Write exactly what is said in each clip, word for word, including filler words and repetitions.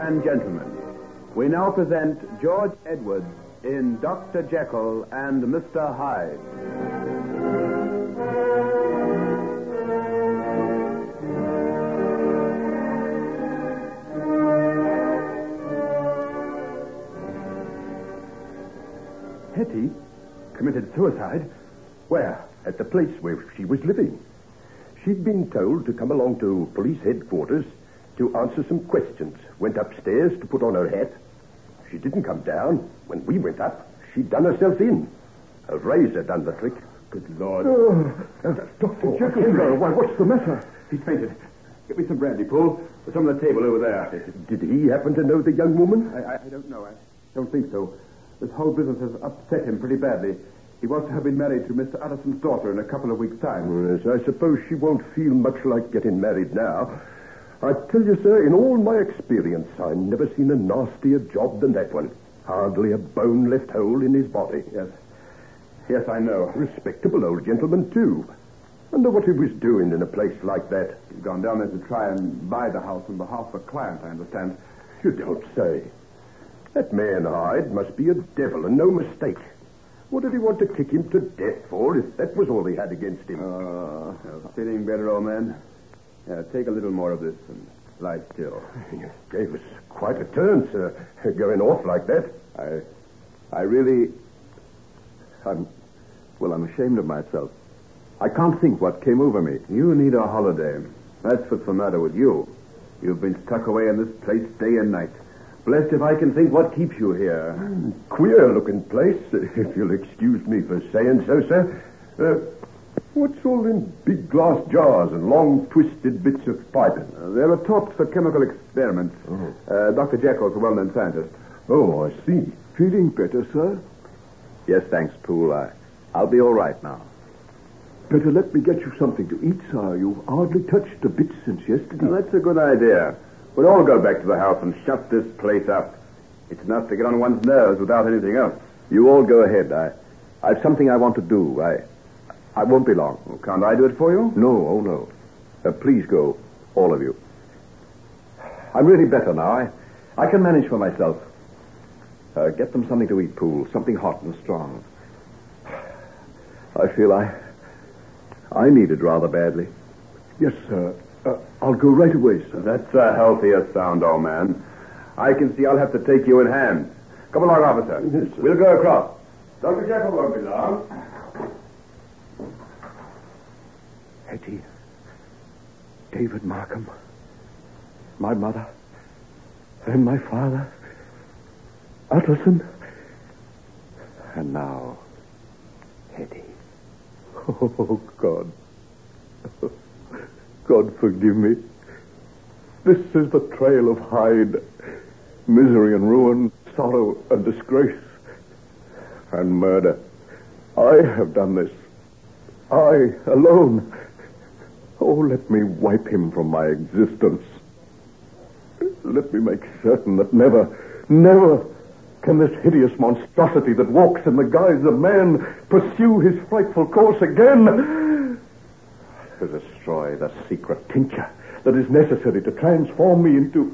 and gentlemen, we now present George Edwards in Doctor Jekyll and Mister Hyde. Hetty committed suicide? Where? At the place where she was living. She'd been told to come along to police headquarters to answer some questions. Went upstairs to put on her hat. She didn't come down. When we went up, she'd done herself in. A razor done the trick. Good Lord. Oh, uh, Doctor Oh, Jekyll, why, what's the matter? He's fainted. Get me some brandy, Paul. There's some on the table over there. Did he happen to know the young woman? I, I, I don't know. I don't think so. This whole business has upset him pretty badly. He was to have been married to Mister Utterson's daughter in a couple of weeks' time. Yes, I suppose she won't feel much like getting married now. I tell you, sir, in all my experience, I've never seen a nastier job than that one. Hardly a bone left whole in his body. Yes. Yes, I know. Respectable old gentleman, too. Wonder what he was doing in a place like that. He's gone down there to try and buy the house on behalf of a client, I understand. You don't say. That man Hyde must be a devil and no mistake. What did he want to kick him to death for if that was all he had against him? Oh, uh, feeling better, old man? Yeah, take a little more of this and lie still. You gave us quite a turn, sir, going off like that. I, I really, I'm, well, I'm ashamed of myself. I can't think what came over me. You need a holiday. That's what's the matter with you. You've been stuck away in this place day and night. Blessed if I can think what keeps you here. Mm, queer-looking place, if you'll excuse me for saying so, sir. Uh, what's all in big glass jars and long, twisted bits of piping? Uh, they're the tops for chemical experiments. Oh. Uh, Doctor Jekyll's a well-known scientist. Oh, I see. Feeling better, sir? Yes, thanks, Poole. I, I'll be all right now. Better let me get you something to eat, sir. You've hardly touched a bit since yesterday. Well, that's a good idea. We'll all go back to the house and shut this place up. It's enough to get on one's nerves without anything else. You all go ahead. I, I've something I want to do. I, I won't be long. Well, can't I do it for you? No, oh no. Uh, please go, all of you. I'm really better now. I, I can manage for myself. Uh, get them something to eat, Poole. Something hot and strong. I feel I, I need it rather badly. Yes, sir. Uh, I'll go right away, sir. That's a healthier sound, old man. I can see I'll have to take you in hand. Come along, officer. Yes, sir. We'll go across. Doctor Jekyll won't be long. Hetty. David Markham. My mother. And my father. Utterson. And now, Hetty. Oh, God. God forgive me. This is the trail of Hyde. Misery and ruin, sorrow and disgrace, and murder. I have done this. I alone. Oh, let me wipe him from my existence. Let me make certain that never, never can this hideous monstrosity that walks in the guise of man pursue his frightful course again. To destroy the secret tincture that is necessary to transform me into...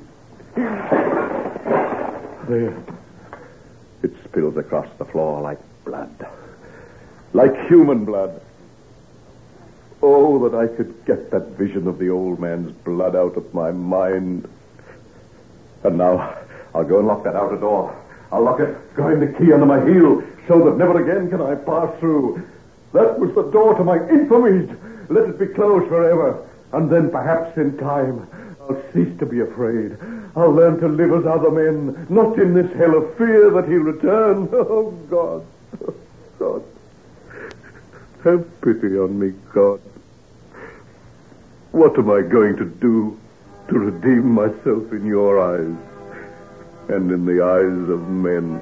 There. It spills across the floor like blood. Like human blood. Oh, that I could get that vision of the old man's blood out of my mind. And now, I'll go and lock that outer door. I'll lock it, grind the key under my heel, so that never again can I pass through. That was the door to my infamies. Let it be closed forever. And then perhaps in time, I'll cease to be afraid. I'll learn to live as other men, not in this hell of fear that he'll return. Oh, God. Oh, God. Have pity on me, God. What am I going to do to redeem myself in your eyes and in the eyes of men?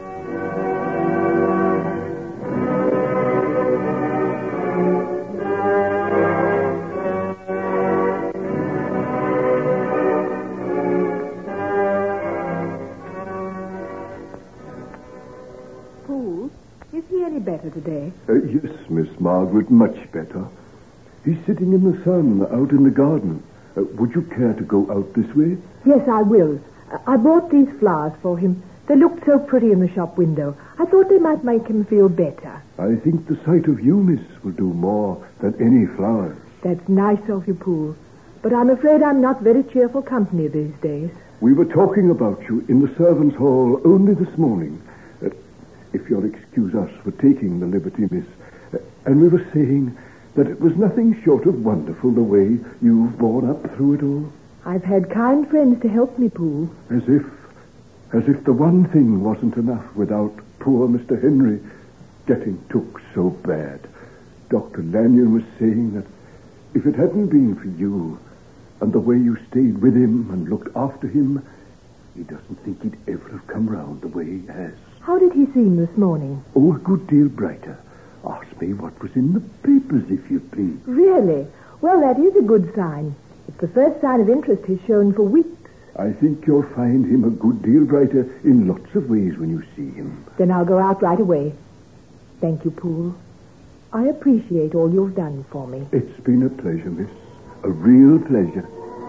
Better today? Uh, yes, Miss Margaret, much better. He's sitting in the sun out in the garden. Uh, would you care to go out this way? Yes, I will. I bought these flowers for him. They looked so pretty in the shop window. I thought they might make him feel better. I think the sight of you, miss, will do more than any flowers. That's nice of you, Poole. But I'm afraid I'm not very cheerful company these days. We were talking about you in the servants' hall only this morning. Uh, if you'll excuse us for taking the liberty, miss. Uh, and we were saying that it was nothing short of wonderful the way you've borne up through it all. I've had kind friends to help me, Poole. As if, as if the one thing wasn't enough without poor Mister Henry getting took so bad. Doctor Lanyon was saying that if it hadn't been for you and the way you stayed with him and looked after him, he doesn't think he'd ever have come round the way he has. How did he seem this morning? Oh, a good deal brighter. Ask me what was in the papers, if you please. Really? Well, that is a good sign. It's the first sign of interest he's shown for weeks. I think you'll find him a good deal brighter in lots of ways when you see him. Then I'll go out right away. Thank you, Poole. I appreciate all you've done for me. It's been a pleasure, miss. A real pleasure.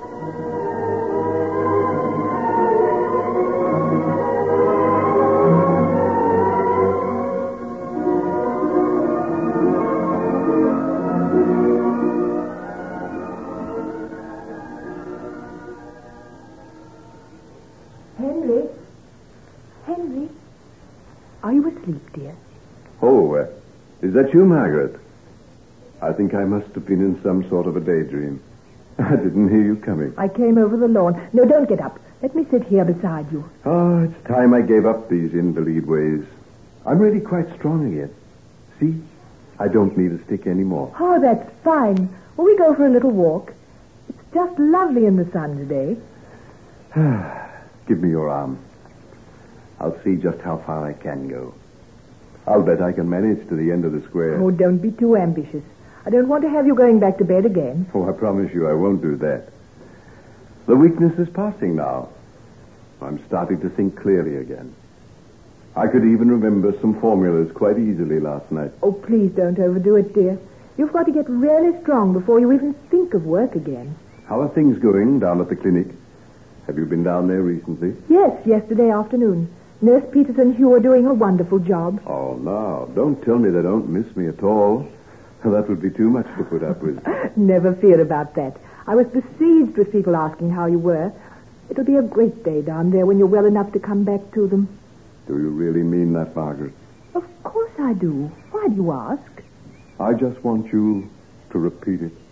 Henry? Henry? Are you asleep, dear? Oh, uh, is that you, Margaret? I think I must have been in some sort of a daydream. I didn't hear you coming. I came over the lawn. No, don't get up. Let me sit here beside you. Oh, it's time I gave up these invalid ways. I'm really quite strong again. See? I don't need a stick anymore. Oh, that's fine. Will we go for a little walk? It's just lovely in the sun today. Give me your arm. I'll see just how far I can go. I'll bet I can manage to the end of the square. Oh, don't be too ambitious. I don't want to have you going back to bed again. Oh, I promise you I won't do that. The weakness is passing now. I'm starting to think clearly again. I could even remember some formulas quite easily last night. Oh, please don't overdo it, dear. You've got to get really strong before you even think of work again. How are things going down at the clinic? Have you been down there recently? Yes, yesterday afternoon. Nurse Peters and Hugh are doing a wonderful job. Oh, no. Don't tell me they don't miss me at all. That would be too much to put up with. Never fear about that. I was besieged with people asking how you were. It'll be a great day down there when you're well enough to come back to them. Do you really mean that, Margaret? Of course I do. Why do you ask? I just want you to repeat it.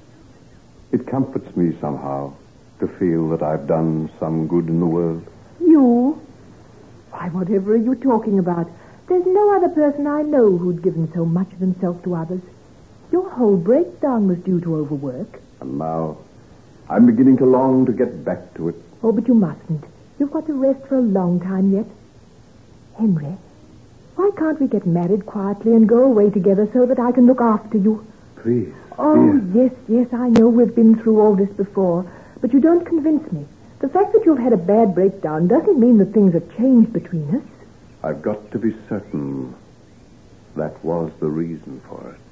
It comforts me somehow to feel that I've done some good in the world. You? Why, whatever are you talking about? There's no other person I know who'd given so much of himself to others. Your whole breakdown was due to overwork. And now I'm beginning to long to get back to it. Oh, but you mustn't. You've got to rest for a long time yet. Henry, why can't we get married quietly and go away together so that I can look after you? Please. Oh, dear. yes, yes, I know we've been through all this before, but you don't convince me. The fact that you've had a bad breakdown doesn't mean that things have changed between us. I've got to be certain that was the reason for it.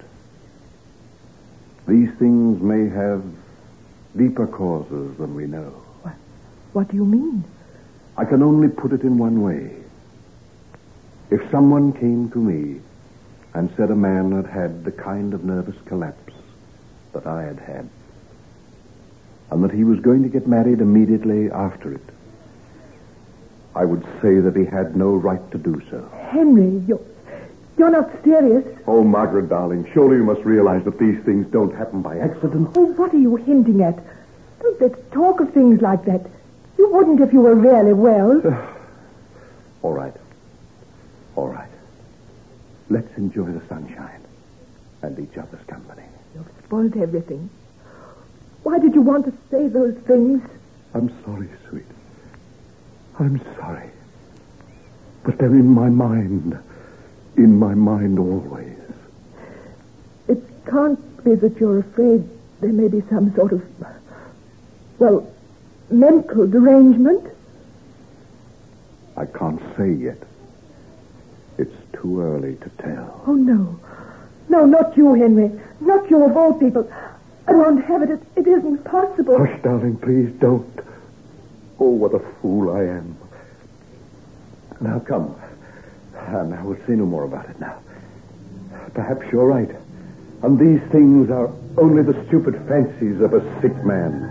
These things may have deeper causes than we know. What, what do you mean? I can only put it in one way. If someone came to me and said a man had had the kind of nervous collapse that I had had, and that he was going to get married immediately after it, I would say that he had no right to do so. Henry, you're, you're not serious. Oh, Margaret, darling, surely you must realize that these things don't happen by accident. Oh, what are you hinting at? Don't let's talk of things like that. You wouldn't if you were really well. All right. All right. Let's enjoy the sunshine and each other's company. You've spoiled everything. Why did you want to say those things? I'm sorry, sweet. I'm sorry. But they're in my mind. In my mind always. It can't be that you're afraid there may be some sort of, well, mental derangement. I can't say yet. It's too early to tell. Oh, no. No, not you, Henry. Not you of all people. I won't have it. It, it isn't possible. Hush, darling, please don't. Oh, what a fool I am. Now, come. And I will say no more about it now. Perhaps you're right. And these things are only the stupid fancies of a sick man.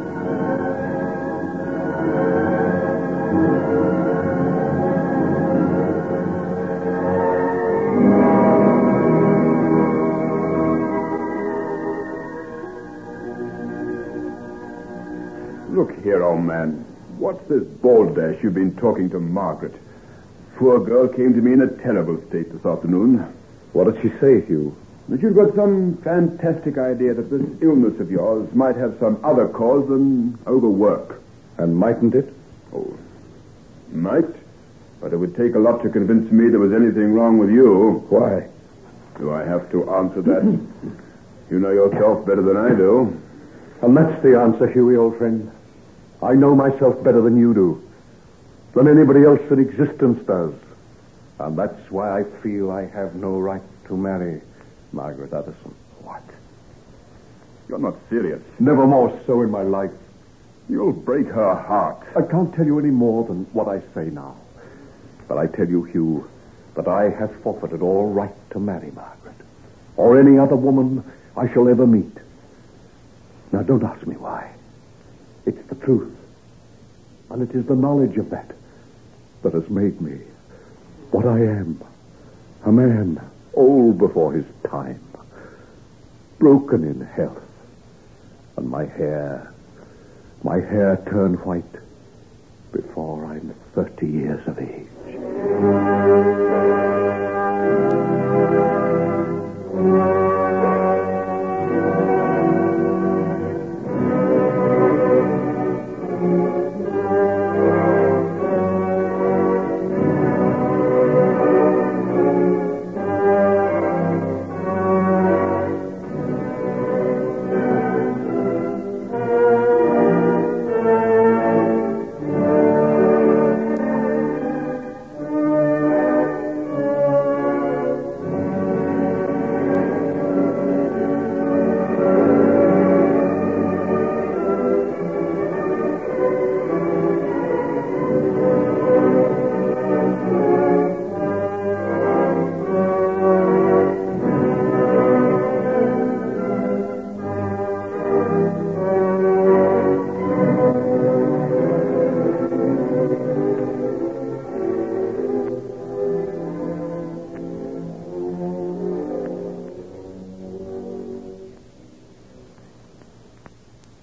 Look here, old man. What's this balderdash you've been talking to Margaret? Poor girl came to me in a terrible state this afternoon. What did she say, Hugh? That you've got some fantastic idea that this illness of yours might have some other cause than overwork. And mightn't it? Oh, might? But it would take a lot to convince me there was anything wrong with you. Why? Do I have to answer that? You know yourself better than I do. And that's the answer, Hughie, old friend. I know myself better than you do, than anybody else in existence does. And that's why I feel I have no right to marry Margaret Utterson. What? You're not serious. Never more so in my life. You'll break her heart. I can't tell you any more than what I say now. But I tell you, Hugh, that I have forfeited all right to marry Margaret, or any other woman I shall ever meet. Now, don't ask me why. It's the truth. And it is the knowledge of that that has made me what I am. A man old before his time, broken in health, and my hair, my hair turn white before I'm thirty years of age.